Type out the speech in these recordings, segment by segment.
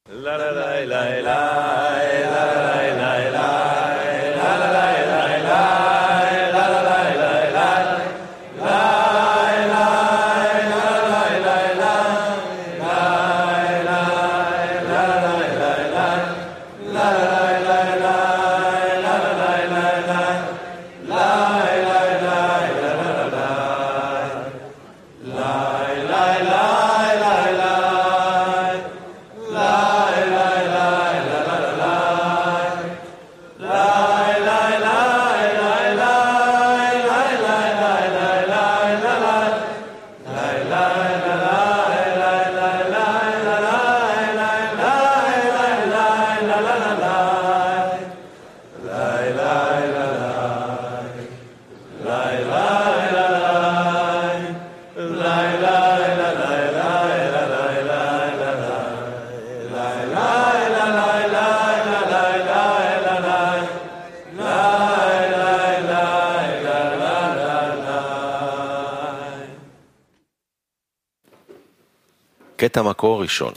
קטע מקור ראשון.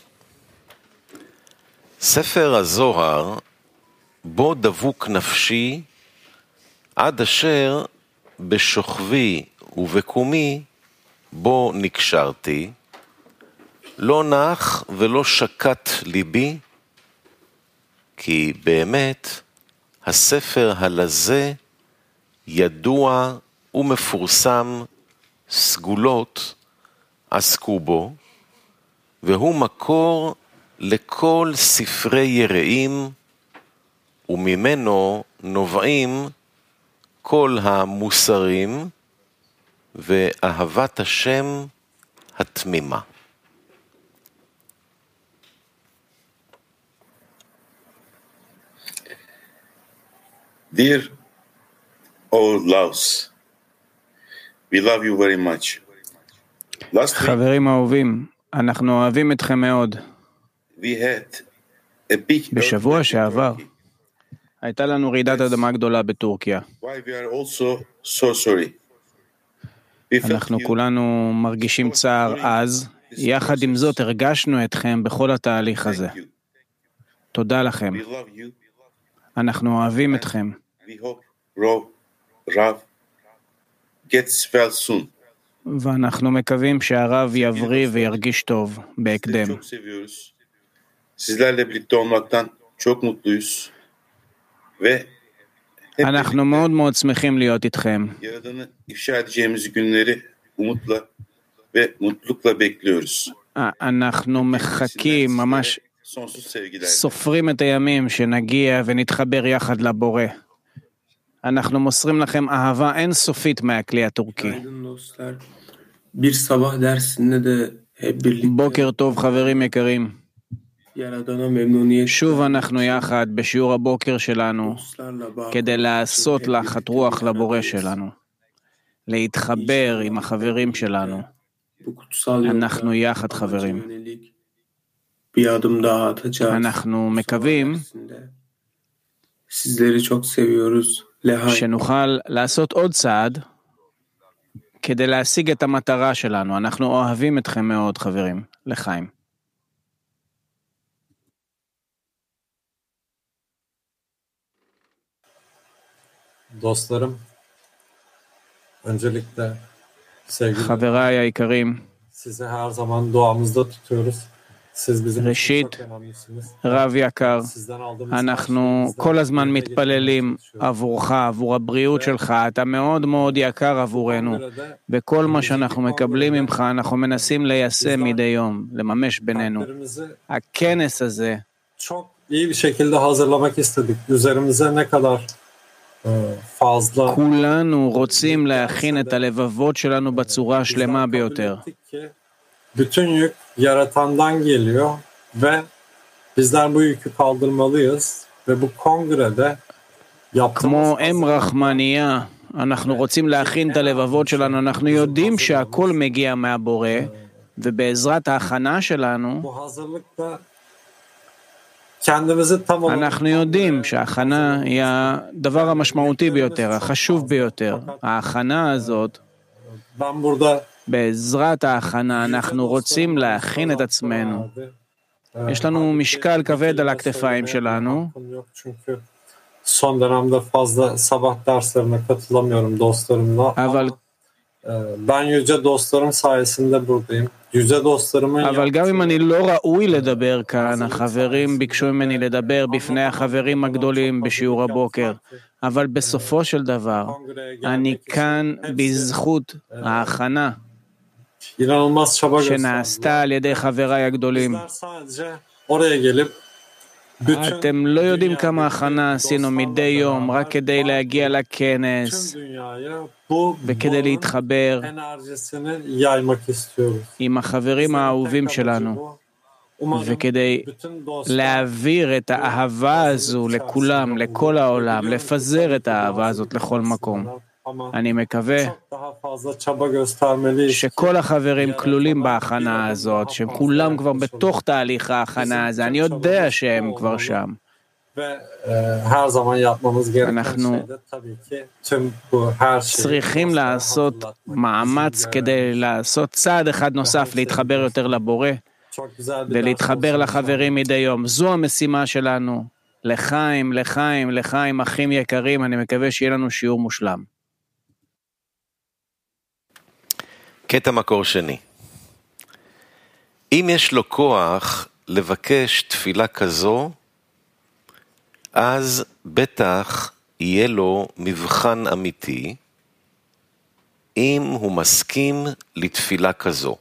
ספר הזוהר, בו דבוק נפשי, עד אשר בשוכבי ובקומי, בו נקשרתי, לא נח ולא שקט ליבי, כי באמת הספר הלזה ידוע ומפורסם, סגולות עסקו בו, והוא מקור לכל ספרי יראים, וממנו נובעים כל המוסרים ואהבת השם התמימה. Dear all loves, we love you very much. חברים אהובים, אנחנו אוהבים אתכם מאוד. בשבוע שעבר הייתה לנו רעידת אדמה גדולה בטורקיה. אנחנו כולנו מרגישים צער אז, יחד עם זאת הרגשנו אתכם בכל התהליך הזה. תודה לכם. אנחנו אוהבים אתכם. ואנחנו מקווים שהרב יבריא וירגיש טוב בהקדם. אנחנו מאוד מאוד שמחים להיות איתכם. אנחנו מחכים, ממש סופרים את הימים שנגיע ונתחבר יחד לבורא. אנחנו מוסרים לכם אהבה אינסופית מהכלי הטורקי. בוקר טוב חברים יקרים. שוב אנחנו יחד בשיעור הבוקר שלנו כדי לעשות לחת רוח לבורא שלנו, להתחבר עם החברים שלנו. אנחנו יחד חברים. אנחנו מקווים שנוכל לעשות עוד צעד כדי להשיג את המטרה שלנו. אנחנו אוהבים אתכם מאוד חברים. לחיים. Dostlarım, öncelikle sevgili חבריי היקרים, sizi her zaman duamızda tutuyoruz. ראשית, רב יקר, אנחנו כל הזמן מתפללים עבורך, עבור הבריאות שלך, אתה מאוד מאוד יקר עבורנו, וכל מה שאנחנו מקבלים ממך אנחנו מנסים ליישם מדי יום, לממש בינינו. הכנס הזה, çok iyi bir şekilde hazırlamak istedik. Üzerimize ne kadar fazla כולנו רוצים להכין את הלבבות שלנו בצורה השלמה ביותר. bütün yük yaratandan geliyor ve bizler bu yükü kaldırmalıyız ve bu kongrede כמו אם רחמניה, אנחנו רוצים להכין את הלבבות שלנו, אנחנו יודעים שהכל מגיע מהבורא, ובעזרת ההכנה שלנו, אנחנו יודעים שההכנה היא הדבר המשמעותי ביותר, החשוב ביותר. ההכנה הזאת, בעזרת ההכנה אנחנו רוצים להכין את עצמנו יש לנו משקל כבד על הכתפיים שלנו. Son dönemde fazla sabah derslerine katılamıyorum dostlarımla. Ben yüce dostlarım sayesinde buradayım. yüce dostlarımın אבל גם אם אני לא ראוי לדבר כאן, החברים ביקשו ממני לדבר בפני החברים הגדולים בשיעור הבוקר. אבל בסופו של דבר, אני כאן בזכות ההכנה שנעשתה על ידי חבריי הגדולים. אתם לא יודעים כמה הכנה עשינו מדי יום רק כדי להגיע לכנס וכדי להתחבר עם החברים האהובים שלנו וכדי להעביר את האהבה הזו לכולם, לכל העולם, לפזר את האהבה הזאת לכל מקום. אני מקווה שכל החברים כלולים בהכנה הזאת, שהם כולם כבר בתוך תהליך ההכנה הזה, אני יודע שהם כבר שם. אנחנו צריכים לעשות מאמץ כדי לעשות צעד אחד נוסף, להתחבר יותר לבורא, ולהתחבר לחברים מדי יום. זו המשימה שלנו. לחיים, לחיים, לחיים, אחים יקרים, אני מקווה שיהיה לנו שיעור מושלם. קטע מקור שני. אם יש לו כוח לבקש תפילה כזו, אז בטח יהיה לו מבחן אמיתי, אם הוא מסכים לתפילה כזו.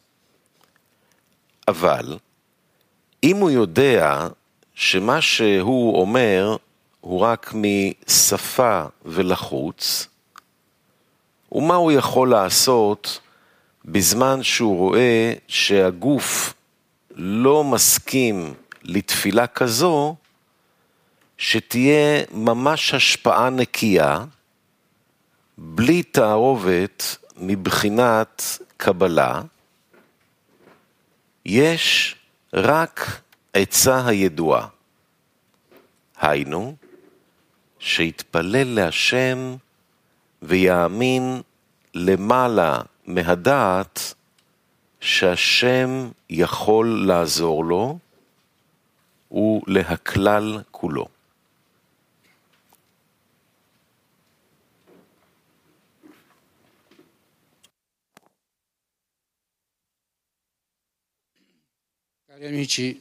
אבל אם הוא יודע שמה שהוא אומר הוא רק משפה ולחוץ, ומה הוא יכול לעשות בזמן שהוא רואה שהגוף לא מסכים לתפילה כזו, שתהיה ממש השפעה נקייה, בלי תערובת מבחינת קבלה, יש רק עצה הידועה. היינו, שיתפלל להשם ויאמין למעלה מהדעת שהשם יכול לעזור לו ולהכלל כולו. Cari amici,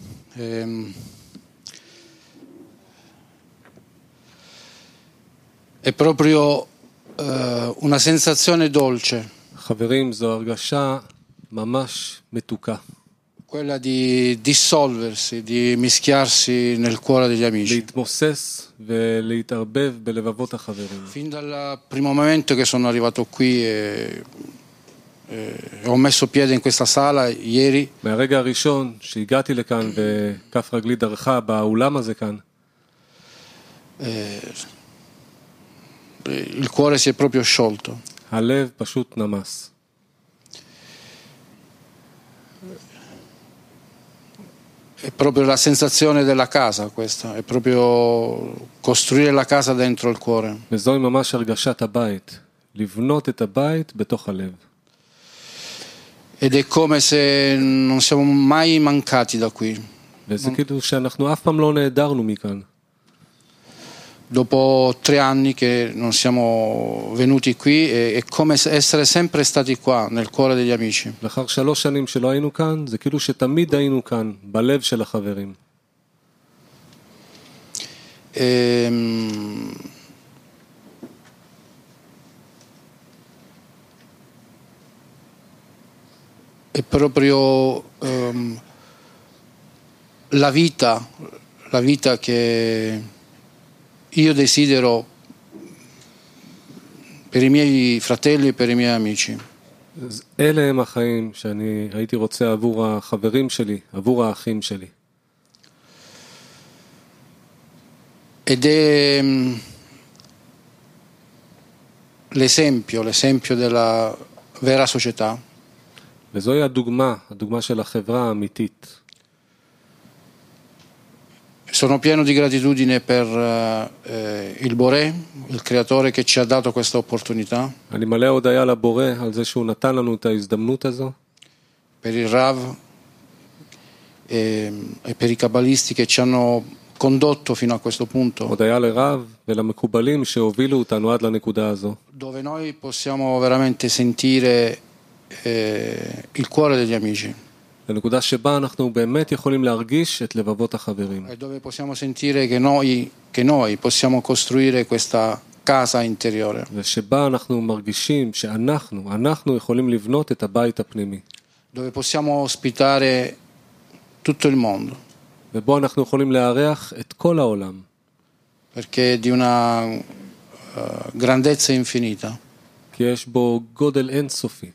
è proprio una sensazione dolce. חברים, זו הרגשה ממש מתוקה. Quella di dissolversi, di mischiarsi nel cuore degli amici. להתמוסס ולהתערבב בלבבות החברים. Fin dal primo momento che sono arrivato qui ho messo piede in questa sala ieri. מהרגע הראשון שהגעתי לכאן וכף רגלי דרכה באולם הזה כאן. Il cuore si è proprio sciolto. הלב פשוט נמס. È proprio la sensazione della casa questa, è proprio costruire la casa dentro il cuore. וזוהי ממש הרגשת הבית, לבנות את הבית בתוך הלב. Ed è come se non siamo mai mancati da qui. וזה כאילו שאנחנו אף פעם לא נעדרנו מכאן. Dopo 3 anni che non siamo venuti qui, è come essere sempre stati qua, nel cuore degli amici. לאחר 3 שנים שלא היינו כאן, זה כאילו שתמיד היינו כאן, בלב של החברים. È proprio la vita che io desidero per i miei fratelli e per i miei amici. אלה הם החיים שאני הייתי רוצה עבור החברים שלי, עבור האחים שלי. Ed è l'esempio della vera società. וזוהי הדוגמה של החברה האמיתית. Sono pieno di gratitudine per il Boré, il creatore che ci ha dato questa opportunità. אני מלא הודיה לבורא על זה שהוא נתן לנו את ההזדמנות הזו. Per il Rav e per i cabalisti che ci hanno condotto fino a questo punto. הודיה לרב ולמקובלים שהובילו אותנו עד לנקודה הזו. Dove noi possiamo veramente sentire il cuore degli amici. לנקודה שבה אנחנו באמת יכולים להרגיש את לבבות החברים. E dove possiamo sentire che noi possiamo costruire questa casa interiore. ושבה אנחנו מרגישים שאנחנו יכולים לבנות את הבית הפנימי. Dove possiamo ospitare tutto il mondo. ובו אנחנו יכולים לארח את כל העולם. Perché di una grandezza infinita. כי יש בו גודל אינסופי.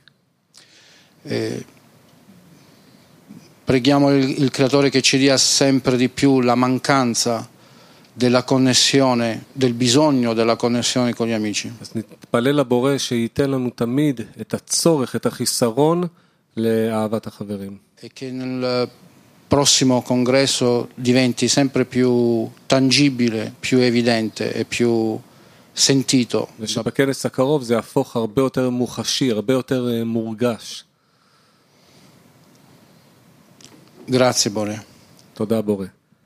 Preghiamo il Creatore che ci dia sempre di più la mancanza della connessione, del bisogno della connessione con gli amici. אז נתפלל לבורא שייתן לנו תמיד את הצורך, את החיסרון לאהבת החברים. E che nel prossimo congresso diventi sempre più tangibile, più evidente e più sentito. ושבכנס הקרוב זה יהפוך הרבה יותר מוחשי, הרבה יותר מורגש. Grazie Bore. תודה בורא.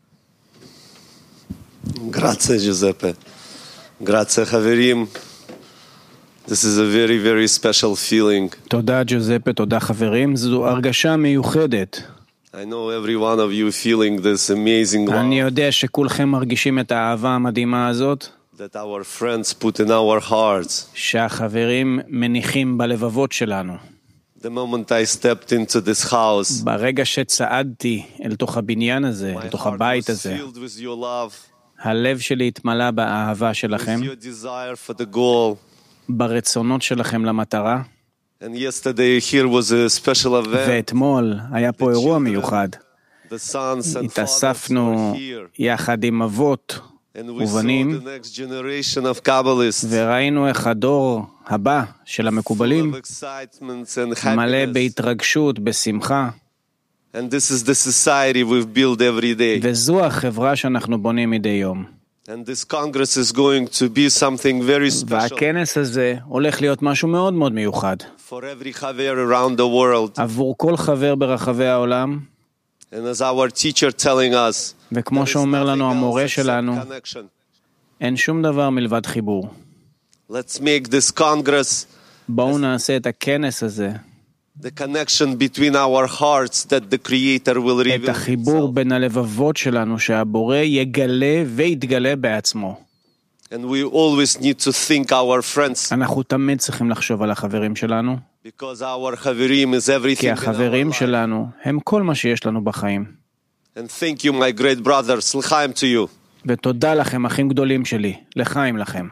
Grazie Giuseppe. Grazie חברים. This is a very very special feeling. תודה ג'וזפה, תודה חברים, זו הרגשה מיוחדת. I know every one of you feeling this amazing אני love יודע שכולכם מרגישים את האהבה המדהימה הזאת, that our friends put in our hearts. שהחברים מניחים בלבבות שלנו. The moment I stepped into this house, ברגע שצעדתי אל תוך הבניין הזה, my אל תוך heart הבית was הזה, filled with your love, הלב שלי התמלא באהבה with שלכם, your desire for the goal. ברצונות שלכם למטרה, And yesterday here was a special event. ואתמול היה פה אירוע מיוחד. The sons and fathers התאספנו were here. יחד עם אבות And we ובנים, saw the next generation of Kabbalists. וראינו איך הדור הבא של המקובלים Full of excitement and מלא happiness. בהתרגשות, בשמחה, And this is the society we've built every day. וזו החברה שאנחנו בונים מדי יום. And this Congress is going to be something very special והכנס הזה הולך להיות משהו מאוד מאוד מיוחד. for every Chaver around the world. עבור כל חבר ברחבי העולם, And as our teacher telling us, וכמו there is שאומר nothing לנו else המורה except שלנו, connection. אין שום דבר מלבד חיבור. Let's make this Congress בואו נעשה את הכנס הזה, the connection between our hearts that the Creator will את reveal החיבור himself. בין הלבבות שלנו, שהבורא יגלה ויתגלה בעצמו. And we always need to think our friends, אנחנו תמיד צריכים לחשוב על החברים שלנו, because our Chaverim is everything כי in our החברים life. שלנו הם כל מה שיש לנו בחיים. And thank you, my great brothers. L'chaim to you. ותודה לכם, אחים גדולים שלי, לחיים לכם.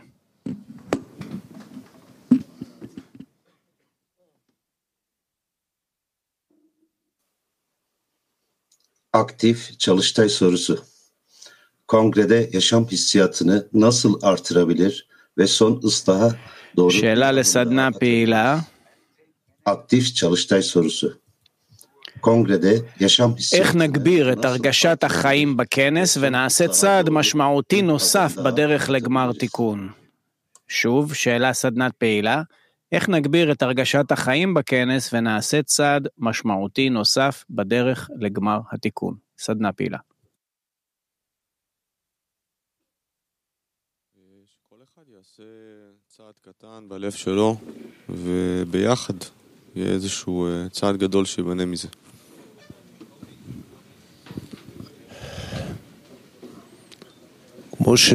Aktif çalıştay sorusu. Kongrede yaşam hissiyatını nasıl artırabilir ve son ıslaha doğru... שאלה לסדנה פעילה, Aktif çalıştay sorusu. Kongrede yaşam איך hissiyatını... נגביר את הרגשת החיים בכנס ונעשה צעד משמעותי נוסף בדרך לגמר תיקון? שוב, שאלה סדנת פעילה, איך נגביר את הרגשת החיים בכנס ונעשה צעד משמעותי נוסף בדרך לגמר התיקון? סדנה פעילה. כל אחד יעשה צעד קטן בלב שלו, וביחד יהיה איזשהו צעד גדול שיבנה מזה. כמו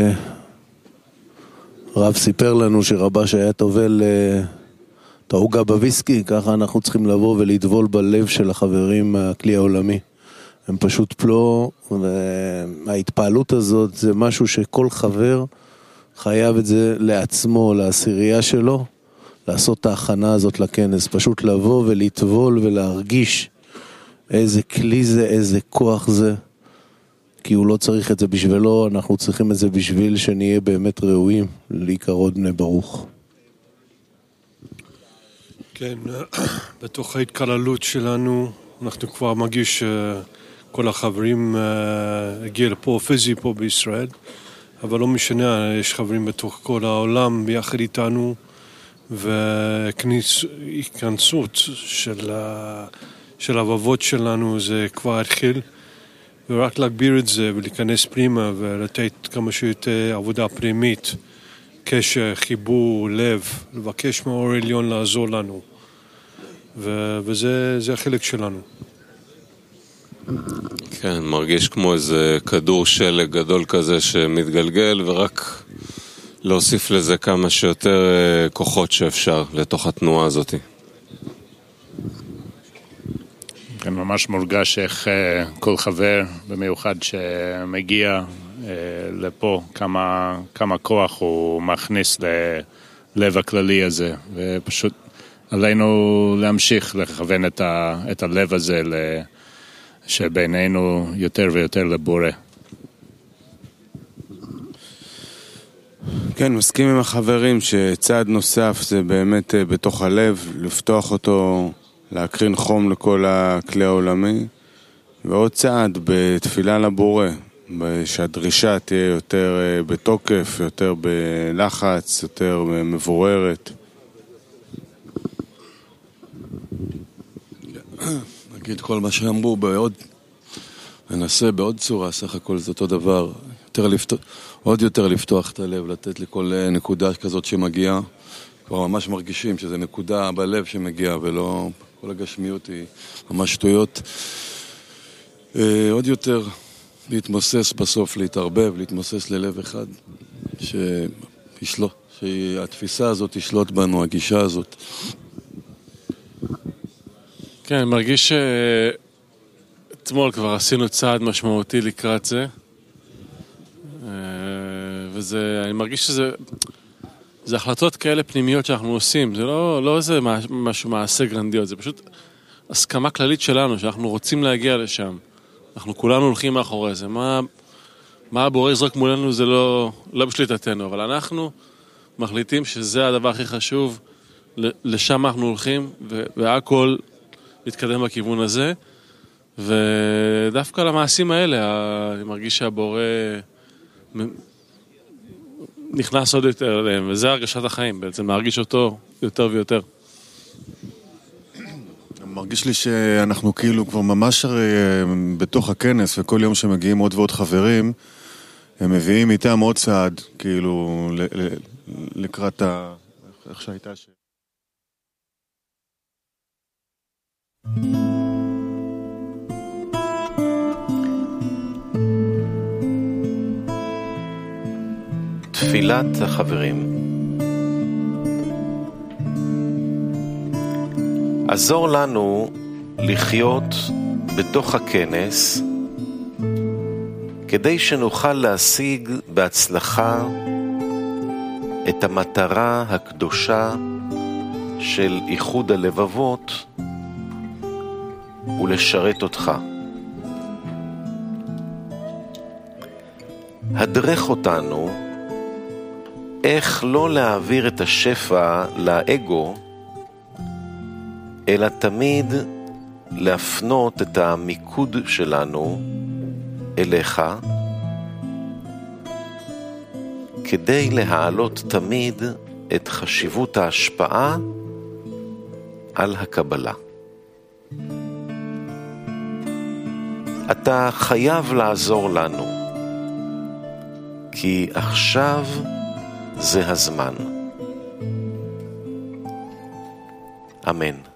שרב סיפר לנו שרבש היה טובל את העוגה בוויסקי, ככה אנחנו צריכים לבוא ולטבול בלב של החברים מהכלי העולמי. הם פשוט פלא, וההתפעלות הזאת זה משהו שכל חבר חייב את זה לעצמו, לעשירייה שלו, לעשות את ההכנה הזאת לכנס, פשוט לבוא ולטבול ולהרגיש איזה כלי זה, איזה כוח זה, כי הוא לא צריך את זה בשבילו, אנחנו צריכים את זה בשביל שנהיה באמת ראויים להיקרא בני ברוך. כן, בתוך ההתקללות שלנו, אנחנו כבר מרגיש כל החברים הגיע לפה פיזי פה בישראל, אבל לא משנה, יש חברים בתוך כל העולם ביחד איתנו, והתכנסות של הלבבות שלנו, זה כבר התחיל, ורק להגביר את זה ולהיכנס פנימה ולתת כמה שיותר עבודה פנימית, קשר, חיבור, לב, לבקש מהאור העליון לעזור לנו, וזה החלק שלנו. כן, מרגיש כמו איזה כדור שלג גדול כזה שמתגלגל, ורק להוסיף לזה כמה שיותר כוחות שאפשר לתוך התנועה הזאת. כן, ממש מורגש איך כל חבר, במיוחד שמגיע לפה, כמה כוח הוא מכניס ללב הכללי הזה, ופשוט עלינו להמשיך לכוון את הלב הזה שבינינו יותר ויותר לבורא. כן, מסכים עם החברים שצעד נוסף זה באמת בתוך הלב, לפתוח אותו, להקרין חום לכל הכלי העולמי, ועוד צעד בתפילה לבורא, שהדרישה תהיה יותר בתוקף, יותר בלחץ, יותר מבוררת. נגיד כל מה שאמרו ננסה בעוד צורה, סך הכל זה אותו דבר, עוד יותר לפתוח את הלב, לתת לכל נקודה כזאת שמגיעה, כבר ממש מרגישים שזה נקודה בלב שמגיעה ולא כל הגשמיות היא ממש שטויות. עוד יותר להתמוסס בסוף, להתערבב, להתמוסס ללב אחד, שהתפיסה הזאת תשלוט בנו, הגישה הזאת. כן, אני מרגיש שאתמול כבר עשינו צעד משמעותי לקראת זה, אני מרגיש שזה החלטות כאלה פנימיות שאנחנו עושים, זה לא איזה משהו מעשה גרנדיות, זה פשוט הסכמה כללית שלנו, שאנחנו רוצים להגיע לשם, אנחנו כולנו הולכים מאחורי זה, מה הבורא יזרוק מולנו זה לא בשליטתנו, אבל אנחנו מחליטים שזה הדבר הכי חשוב, לשם אנחנו הולכים, והכל להתקדם בכיוון הזה, ודווקא למעשים האלה, אני מרגיש שהבורא נכנס עוד יותר אליהם, וזה הרגשת החיים, בעצם להרגיש אותו יותר ויותר. מרגיש לי שאנחנו כאילו כבר ממש בתוך הכנס, וכל יום שמגיעים עוד ועוד חברים, הם מביאים איתם עוד צעד, כאילו, לקראת איך שהייתה תפילת החברים. עזור לנו לחיות בתוך הכנס כדי שנוכל להשיג בהצלחה את המטרה הקדושה של איחוד הלבבות ולשרת אותך. הדרך אותנו איך לא להעביר את השפע לאגו, אלא תמיד להפנות את המיקוד שלנו אליך, כדי להעלות תמיד את חשיבות ההשפעה על הקבלה. אתה חייב לעזור לנו, כי עכשיו זה הזמן. אמן.